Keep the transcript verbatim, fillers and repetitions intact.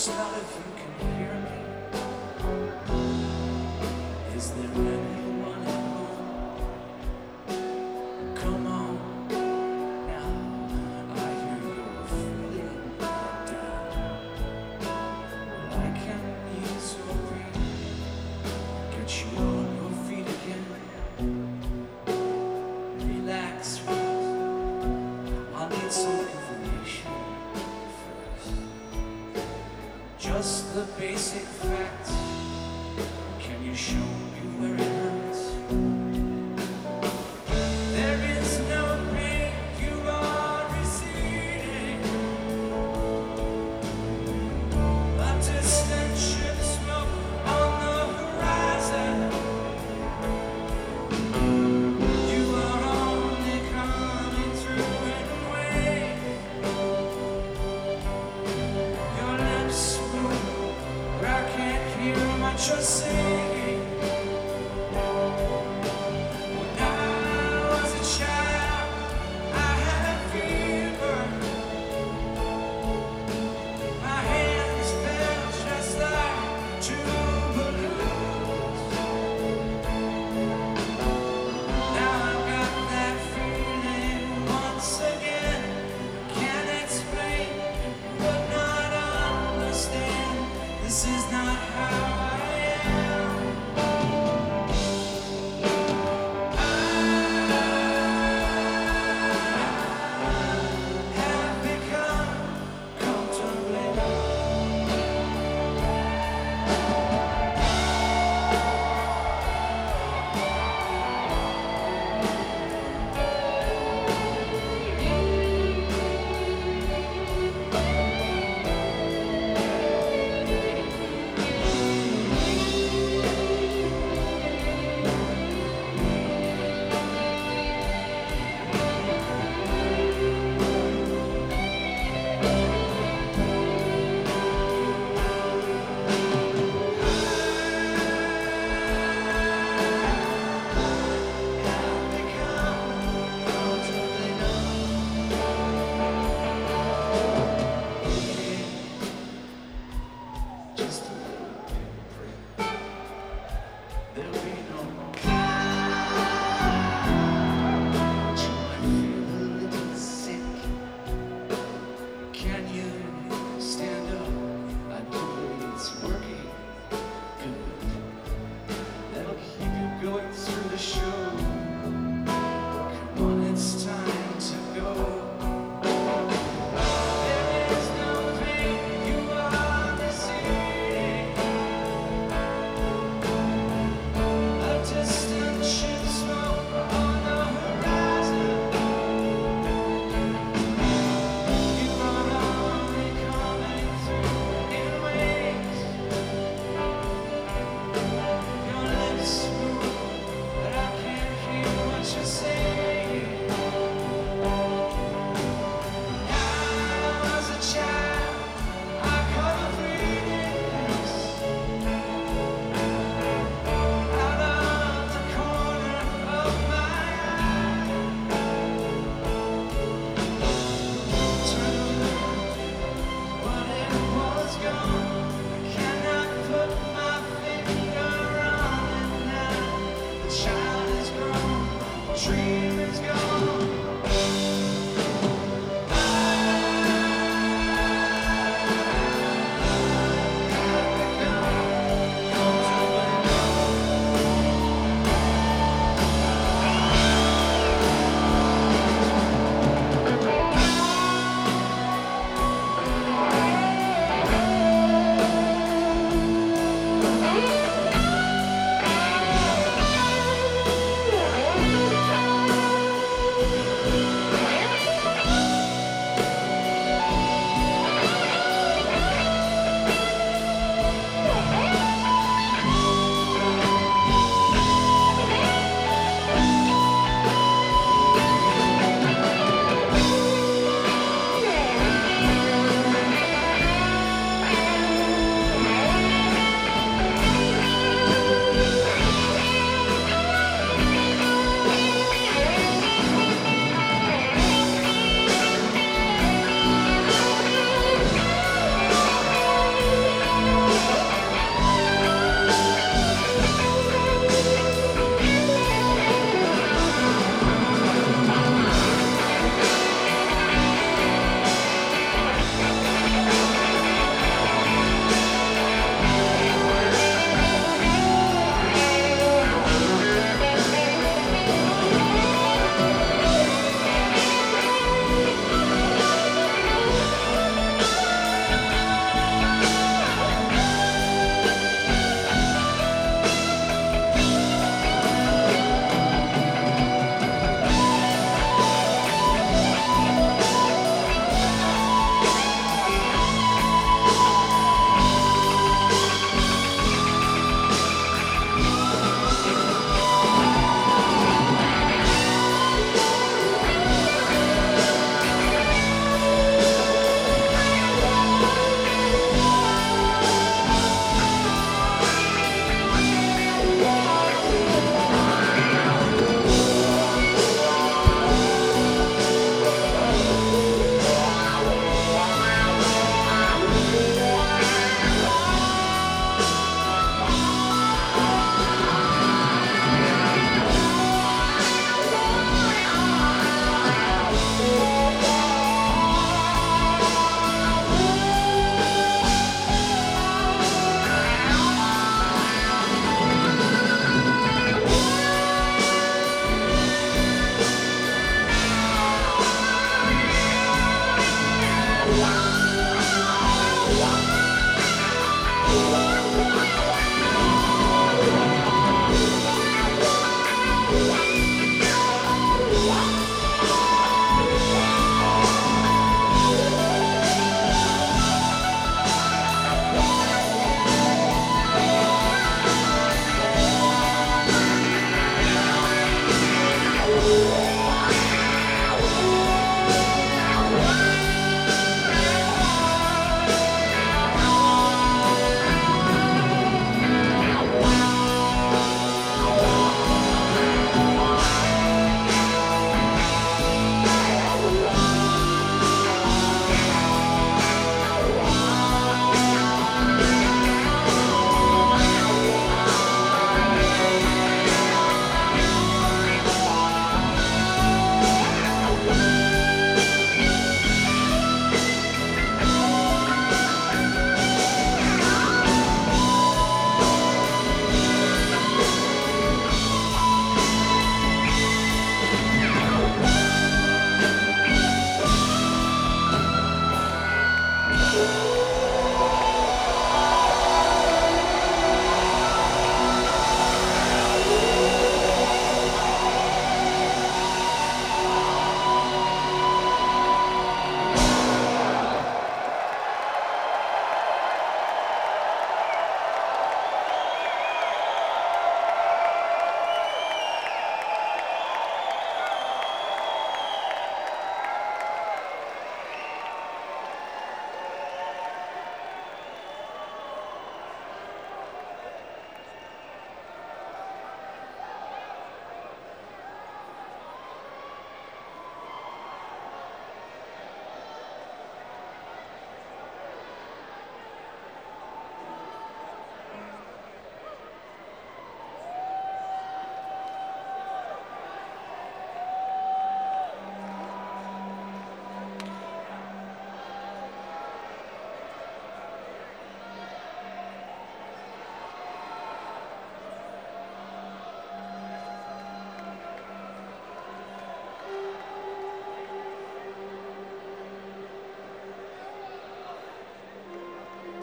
Just not if you can hear me. Is there anyone at home? Come on now, I hear you're feeling down. Well, I can ease your pain, get you on your feet again. Relax, I'll need some information first. Just the basic facts. Can you show me where it hurts? There is no pain, you are receding. A distant ship smoke on the horizon. You are only coming through in waves. Your lips move, I can't hear what you're saying. When I was a child, I had a fever. My hands felt just like two balloons. Now I've got that feeling once again. Can't explain, would not understand. This is not how I am. alive.